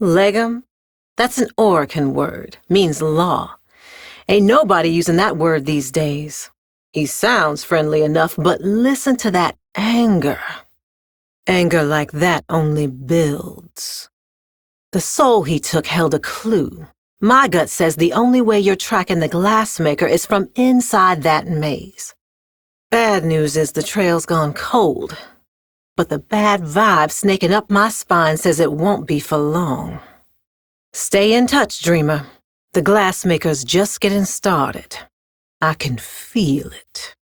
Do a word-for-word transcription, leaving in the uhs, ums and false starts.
Legum? That's an Orokin word. Means law. Ain't nobody using that word these days. He sounds friendly enough, but listen to that anger. Anger like that only builds. The soul he took held a clue. My gut says the only way you're tracking the glassmaker is from inside that maze. Bad news is the trail's gone cold. But the bad vibe snaking up my spine says it won't be for long. Stay in touch, Dreamer. The glassmaker's just getting started. I can feel it.